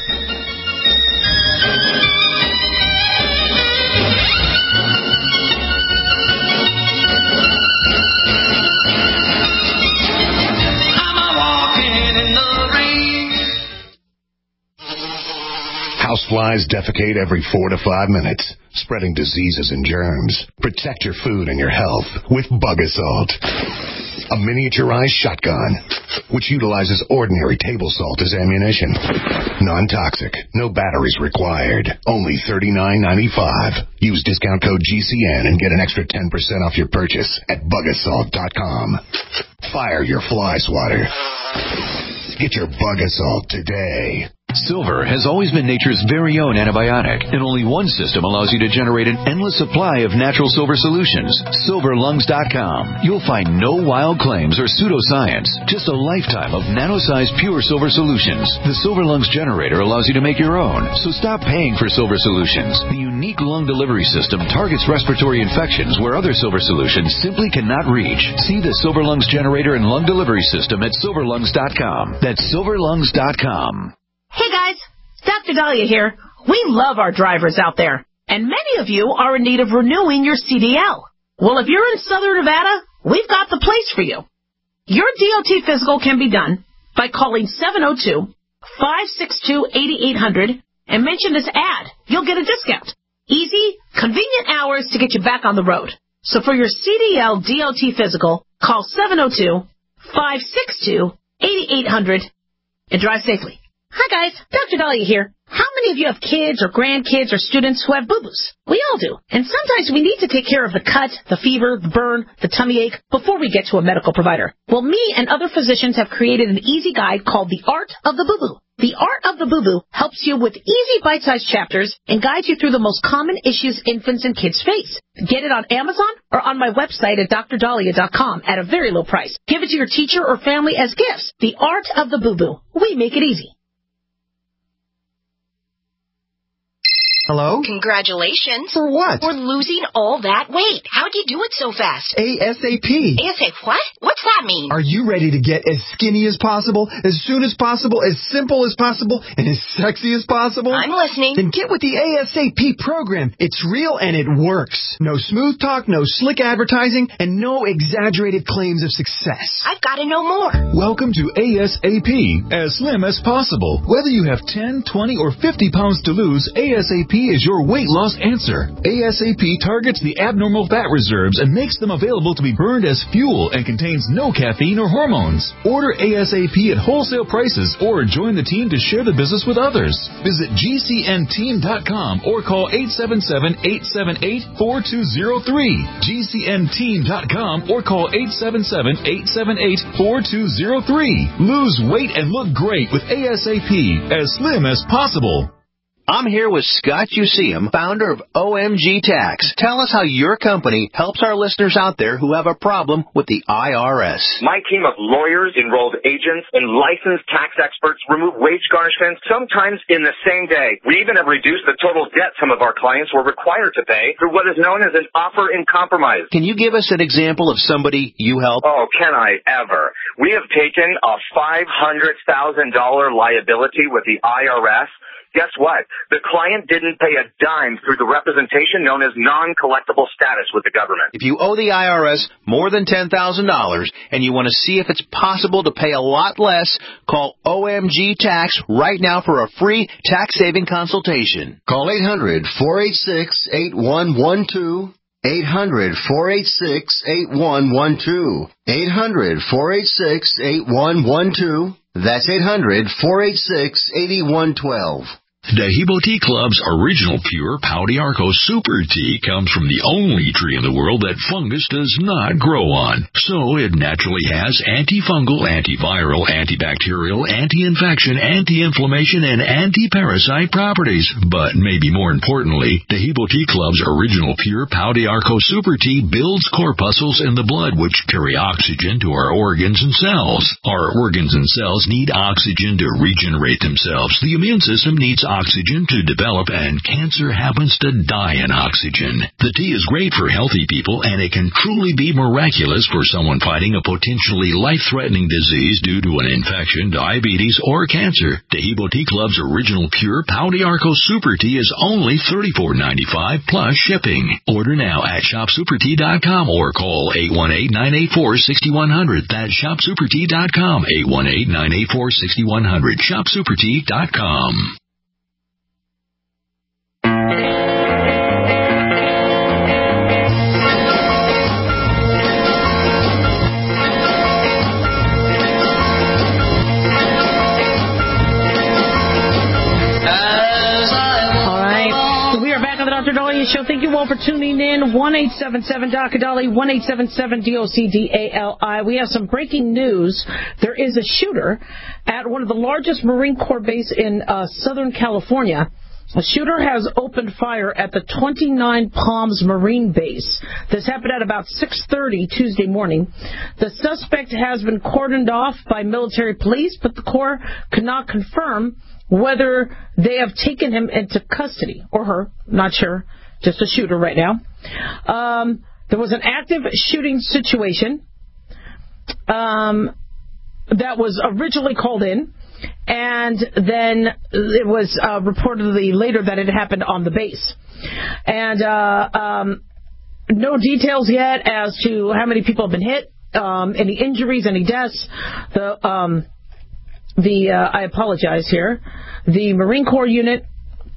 Houseflies defecate every four to five minutes, spreading diseases and germs. Protect your food and your health with Bug Assault, a miniaturized shotgun which utilizes ordinary table salt as ammunition. Non-toxic, no batteries required. Only thirty-nine ninety-five. Use discount code G C N and get an extra ten percent off your purchase at bug assault dot com. Fire your fly swatter. Get your Bug Assault today. Silver has always been nature's very own antibiotic, and only one system allows you to generate an endless supply of natural silver solutions. silver lungs dot com. You'll find no wild claims or pseudoscience, just a lifetime of nano-sized pure silver solutions. The Silver Lungs generator allows you to make your own, so stop paying for silver solutions. The unique lung delivery system targets respiratory infections where other silver solutions simply cannot reach. See the Silver Lungs generator and lung delivery system at silver lungs dot com. That's silver lungs dot com. Hey guys, Doctor Dahlia here. We love our drivers out there, and many of you are in need of renewing your C D L. Well, if you're in Southern Nevada, we've got the place for you. Your D O T physical can be done by calling seven oh two, five six two, eight eight hundred and mention this ad. You'll get a discount. Easy, convenient hours to get you back on the road. So for your C D L D O T physical, call seven oh two, five six two, eight eight hundred and drive safely. Hi guys, Doctor Dahlia here. How many of you have kids or grandkids or students who have boo-boos? We all do. And sometimes we need to take care of the cut, the fever, the burn, the tummy ache before we get to a medical provider. Well, me and other physicians have created an easy guide called The Art of the Boo-Boo. The Art of the Boo-Boo helps you with easy bite-sized chapters and guides you through the most common issues infants and kids face. Get it on Amazon or on my website at dr dahlia dot com at a very low price. Give it to your teacher or family as gifts. The Art of the Boo-Boo. We make it easy. Hello? Congratulations. For what? For losing all that weight. How'd you do it so fast? ASAP. ASAP what? What's that mean? Are you ready to get as skinny as possible, as soon as possible, as simple as possible, and as sexy as possible? I'm listening. Then get with the ASAP program. It's real and it works. No smooth talk, no slick advertising, and no exaggerated claims of success. I've got to know more. Welcome to ASAP, as slim as possible. Whether you have ten, twenty, or fifty pounds to lose, ASAP is your weight loss answer. ASAP targets the abnormal fat reserves and makes them available to be burned as fuel and contains no caffeine or hormones. Order ASAP at wholesale prices or join the team to share the business with others. Visit G C N team dot com or call eight seven seven, eight seven eight, four two zero three. G C N team dot com or call eight seven seven, eight seven eight, four two zero three. Lose weight and look great with ASAP, as slim as possible. I'm here with Scott Useum, founder of O M G Tax. Tell us how your company helps our listeners out there who have a problem with the I R S. My team of lawyers, enrolled agents, and licensed tax experts remove wage garnishments sometimes in the same day. We even have reduced the total debt some of our clients were required to pay through what is known as an offer in compromise. Can you give us an example of somebody you help? Oh, can I ever? We have taken a five hundred thousand dollars liability with the I R S. Guess what? The client didn't pay a dime through the representation known as non-collectible status with the government. If you owe the I R S more than ten thousand dollars and you want to see if it's possible to pay a lot less, call O M G Tax right now for a free tax-saving consultation. Call eight hundred, four eight six, eight one one two. eight hundred, four eight six, eight one one two. eight hundred, four eight six, eight one one two. That's eight hundred, four eight six, eight one one two. Dahibo Tea Club's original pure Pau d'Arco Super Tea comes from the only tree in the world that fungus does not grow on. So it naturally has antifungal, antiviral, antibacterial, anti-infection, anti-inflammation, and anti-parasite properties. But maybe more importantly, Dahibo Tea Club's original pure Pau d'Arco Super Tea builds corpuscles in the blood which carry oxygen to our organs and cells. Our organs and cells need oxygen to regenerate themselves. The immune system needs oxygen to develop, and cancer happens to die in oxygen. The tea is great for healthy people, and it can truly be miraculous for someone fighting a potentially life-threatening disease due to an infection, diabetes, or cancer. Dahibo Tea Club's original pure Pau d'Arco Super Tea is only thirty-four ninety-five plus shipping. Order now at shop super tea dot com or call eight one eight, nine eight four, six one zero zero. That's shop super tea dot com, eight one eight, nine eight four, six one zero zero. shop super tea dot com. Doctor Dahlia Show. Thank you all for tuning in. one eight seven seven D O C D A L I, one eight seven seven D O C D A L I. We have some breaking news. There is a shooter at one of the largest Marine Corps bases in uh, Southern California. A shooter has opened fire at the twenty-nine Palms Marine Base. This happened at about six thirty Tuesday morning. The suspect has been cordoned off by military police, but the Corps could not confirm whether they have taken him into custody, or her, not sure, just a shooter right now. Um, there was an active shooting situation um, that was originally called in, and then it was uh, reportedly later that it happened on the base. And uh, um, no details yet as to how many people have been hit, um, any injuries, any deaths. The um, The uh, I apologize here. The Marine Corps unit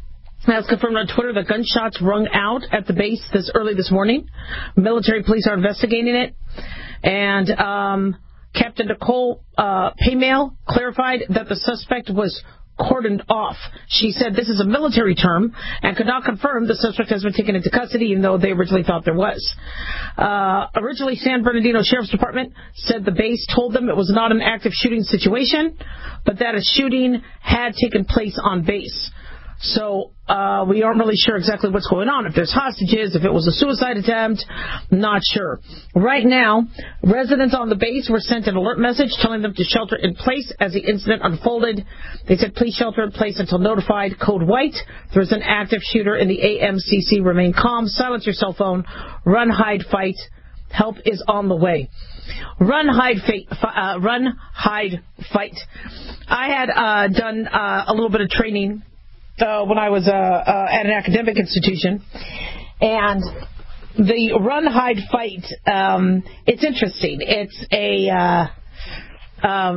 As confirmed on Twitter, the gunshots rung out at the base this early this morning. Military police are investigating it. And um, Captain Nicole uh, Paymale clarified that the suspect was cordoned off. She said this is a military term and could not confirm the suspect has been taken into custody, even though they originally thought there was. Uh, originally, San Bernardino Sheriff's Department said the base told them it was not an active shooting situation, but that a shooting had taken place on base. So uh, we aren't really sure exactly what's going on. If there's hostages, if it was a suicide attempt, not sure. Right now, residents on the base were sent an alert message telling them to shelter in place as the incident unfolded. They said, please shelter in place until notified. Code white. There's an active shooter in the A M C C. Remain calm. Silence your cell phone. Run, hide, fight. Help is on the way. Run, hide, fight. Uh, run, hide, fight. I had uh, done uh, a little bit of training Uh, when I was uh, uh, at an academic institution, and the run, hide, fight, um, it's interesting. It's a, uh, um,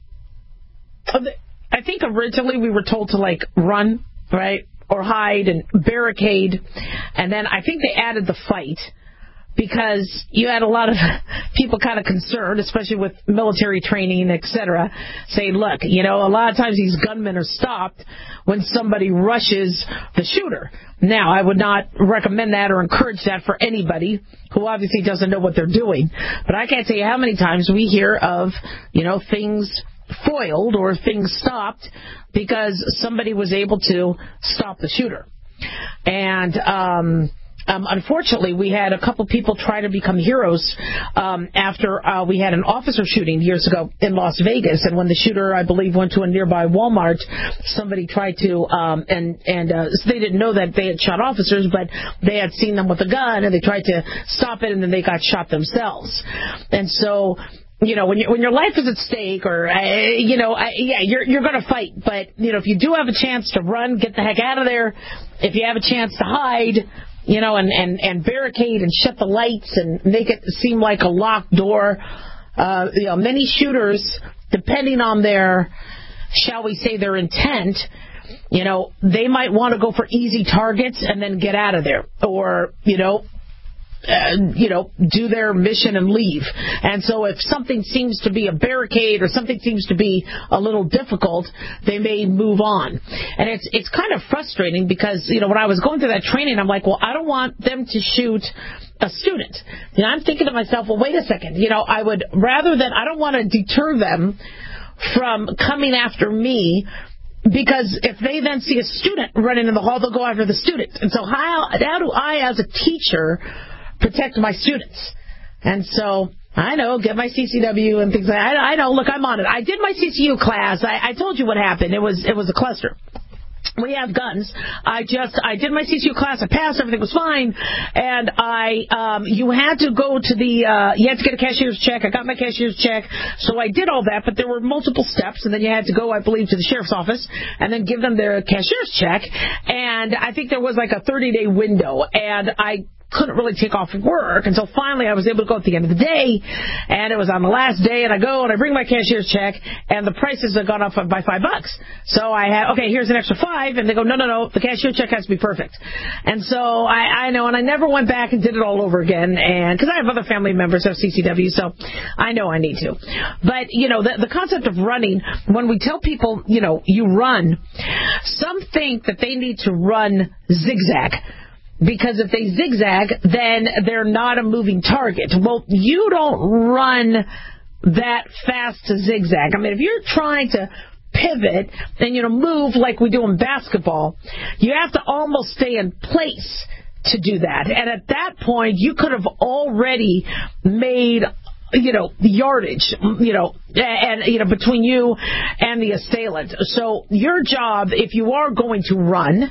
I think originally we were told to, like, run, right, or hide and barricade, and then I think they added the fight, because you had a lot of people kind of concerned, especially with military training, et cetera, saying, look, you know, a lot of times these gunmen are stopped when somebody rushes the shooter. Now, I would not recommend that or encourage that for anybody who obviously doesn't know what they're doing. But I can't tell you how many times we hear of, you know, things foiled or things stopped because somebody was able to stop the shooter. And, um... Um, unfortunately, we had a couple people try to become heroes um, after uh, we had an officer shooting years ago in Las Vegas. And when the shooter, I believe, went to a nearby Walmart, somebody tried to, um, and, and uh, so they didn't know that they had shot officers, but they had seen them with a gun, and they tried to stop it, and then they got shot themselves. And so, you know, when, you, when your life is at stake, or, uh, you know, uh, yeah, you're, you're going to fight. But, you know, if you do have a chance to run, get the heck out of there. If you have a chance to hide, you know, and, and, and barricade and shut the lights and make it seem like a locked door. Uh, you know, many shooters, depending on their, shall we say, their intent, you know, they might want to go for easy targets and then get out of there. Or, you know, Uh, you know, do their mission and leave. And so if something seems to be a barricade or something seems to be a little difficult, they may move on. And it's it's kind of frustrating because, you know, when I was going through that training, I'm like, well, I don't want them to shoot a student. You know, I'm thinking to myself, well, wait a second. You know, I would rather than, I don't want to deter them from coming after me, because if they then see a student running in the hall, they'll go after the student. And so how, how do I, as a teacher, protect my students? And so, I know, get my C C W and things like that. I, I know, look, I'm on it. I did my C C U class. I, I told you what happened. It was it was a cluster. We have guns. I just, I did my C C U class. I passed. Everything was fine. And I, um, you had to go to the, uh, you had to get a cashier's check. I got my cashier's check. So I did all that, but there were multiple steps. And then you had to go, I believe, to the sheriff's office and then give them their cashier's check. And I think there was like a thirty day window. And I couldn't really take off work until finally I was able to go at the end of the day, and it was on the last day, and I go and I bring my cashier's check, and the prices had gone up by five bucks. So I had, okay, here's an extra five, and they go, no, no, no, the cashier's check has to be perfect. And so I, I know, and I never went back and did it all over again, and because I have other family members who have C C W, so I know I need to. But, you know, the, the concept of running, when we tell people, you know, you run, some think that they need to run zigzag. Because if they zigzag, then they're not a moving target. Well, you don't run that fast to zigzag. I mean, if you're trying to pivot and, you know, move like we do in basketball, you have to almost stay in place to do that. And at that point, you could have already made, you know, yardage, you know, and, you know, between you and the assailant. So your job, if you are going to run,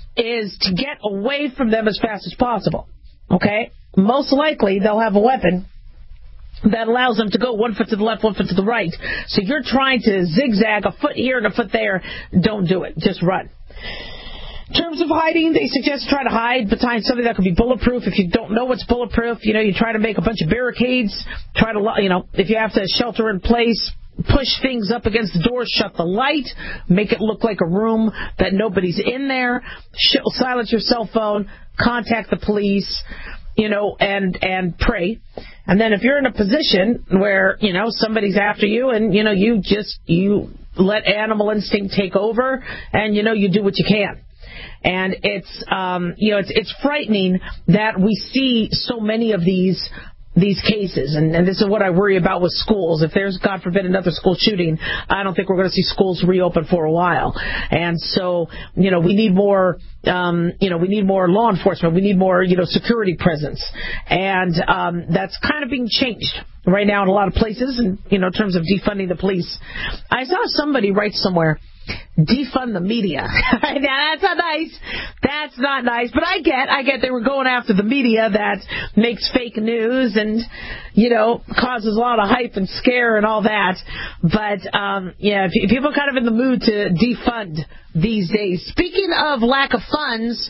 is to get away from them as fast as possible. Okay? Most likely, they'll have a weapon that allows them to go one foot to the left, one foot to the right. So you're trying to zigzag a foot here and a foot there. Don't do it. Just run. In terms of hiding, they suggest try to hide behind something that could be bulletproof. If you don't know what's bulletproof, you know, you try to make a bunch of barricades. Try to, you know, if you have to shelter in place, push things up against the door, shut the light, make it look like a room that nobody's in there, sh- silence your cell phone, contact the police, you know, and, and pray. And then if you're in a position where, you know, somebody's after you and, you know, you just, you let animal instinct take over and, you know, you do what you can. And it's, um, you know, it's, it's frightening that we see so many of these these cases, and, and this is what I worry about with schools. If there's, God forbid, another school shooting, I don't think we're going to see schools reopen for a while. And so, you know, we need more, um, you know, we need more law enforcement. We need more, you know, security presence. And um, that's kind of being changed right now in a lot of places, and, you know, in terms of defunding the police. I saw somebody write somewhere, defund the media. Now, that's not nice. That's not nice. But I get, I get they were going after the media that makes fake news and, you know, causes a lot of hype and scare and all that. But, um, yeah, people are kind of in the mood to defund these days. Speaking of lack of funds,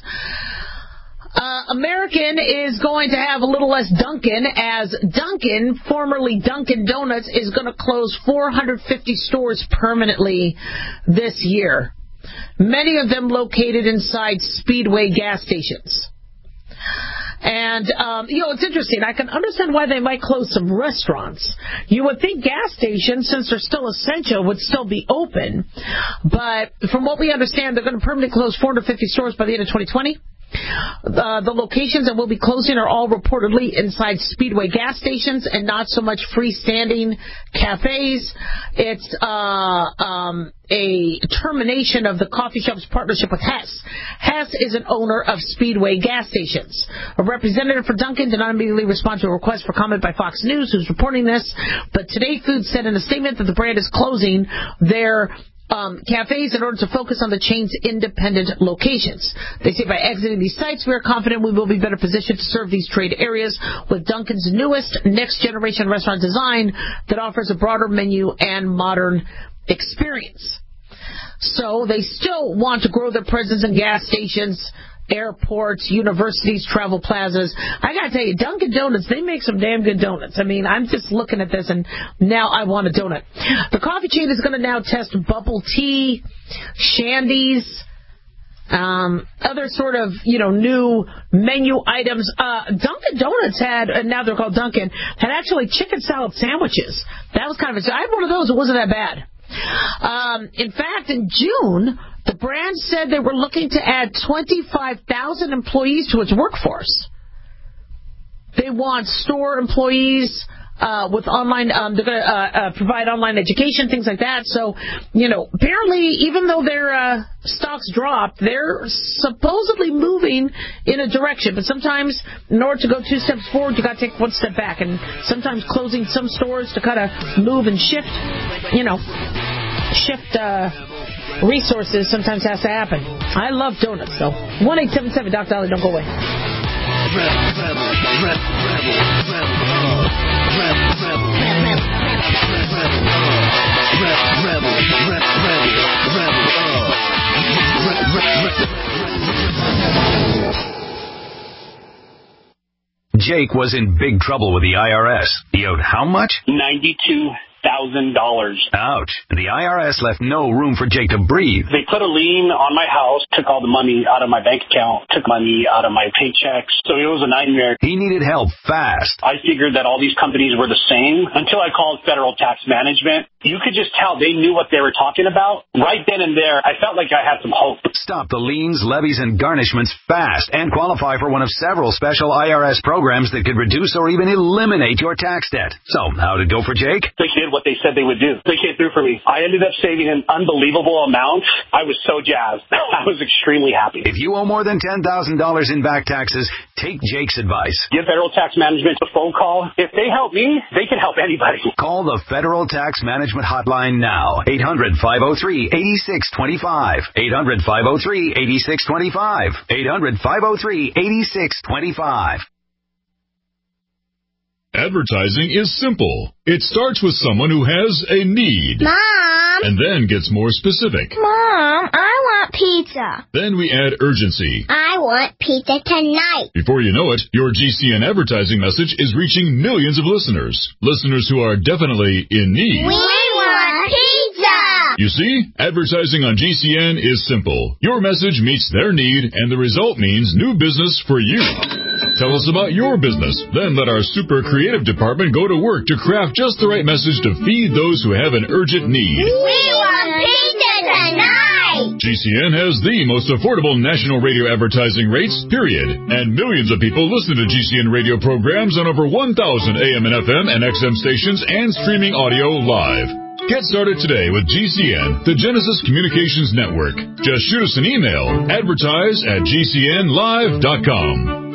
Uh, American is going to have a little less Dunkin', as Dunkin', formerly Dunkin' Donuts, is going to close four hundred fifty stores permanently this year. Many of them located inside Speedway gas stations. And, um, you know, it's interesting. I can understand why they might close some restaurants. You would think gas stations, since they're still essential, would still be open. But from what we understand, they're going to permanently close four hundred fifty stores by the end of twenty twenty. Uh, the locations that will be closing are all reportedly inside Speedway gas stations and not so much freestanding cafes. It's uh, um, a termination of the coffee shop's partnership with Hess. Hess is an owner of Speedway gas stations. A representative for Dunkin' did not immediately respond to a request for comment by Fox News, who's reporting this. But Today Foods said in a statement that the brand is closing their Um, cafes in order to focus on the chain's independent locations. They say by exiting these sites, we are confident we will be better positioned to serve these trade areas with Dunkin's newest next-generation restaurant design that offers a broader menu and modern experience. So they still want to grow their presence in gas stations, airports, universities, travel plazas. I gotta tell you, Dunkin' Donuts, they make some damn good donuts. I mean, I'm just looking at this and now I want a donut. The coffee chain is going to now test bubble tea, shandies, um, other sort of, you know, new menu items. Uh, Dunkin' Donuts had, and now they're called Dunkin', had actually chicken salad sandwiches. That was kind of, I had one of those. It wasn't that bad. Um, in fact, in June, the brand said they were looking to add twenty-five thousand employees to its workforce. They want store employees uh, with online, um, they're going to uh, uh, provide online education, things like that. So, you know, apparently, even though their uh, stocks dropped, they're supposedly moving in a direction. But sometimes, in order to go two steps forward, you got to take one step back. And sometimes closing some stores to kind of move and shift, you know, shift uh, resources sometimes has to happen. I love donuts, though. one eight seven seven Doc Dolly, don't go away. Jake was in big trouble with the I R S. He owed how much? ninety-two thousand dollars. Ouch. The I R S left no room for Jake to breathe. They put a lien on my house, took all the money out of my bank account, took money out of my paychecks. So it was a nightmare. He needed help fast. I figured that all these companies were the same until I called Federal Tax Management. You could just tell they knew what they were talking about. Right then and there, I felt like I had some hope. Stop the liens, levies, and garnishments fast and qualify for one of several special I R S programs that could reduce or even eliminate your tax debt. So, how'd it go for Jake? They did what they said they would do. They came through for me. I ended up saving an unbelievable amount. I was so jazzed. I was extremely happy. If you owe more than ten thousand dollars in back taxes, take Jake's advice. Give Federal Tax Management a phone call. If they help me, they can help anybody. Call the Federal Tax Management Hotline now. eight hundred, five oh three, eight six two five. eight hundred, five oh three, eight six two five. eight hundred, five oh three, eight six two five. Advertising is simple. It starts with someone who has a need. Mom! And then gets more specific. Mom, I want pizza. Then we add urgency. I want pizza tonight. Before you know it, your G C N advertising message is reaching millions of listeners. Listeners who are definitely in need. We want You see, advertising on G C N is simple. Your message meets their need, and the result means new business for you. Tell us about your business. Then let our super creative department go to work to craft just the right message to feed those who have an urgent need. We want pizza tonight! G C N has the most affordable national radio advertising rates, period. And millions of people listen to G C N radio programs on over one thousand A M and F M and X M stations and streaming audio live. Get started today with G C N, the Genesis Communications Network. Just shoot us an email, advertise at G C N live dot com.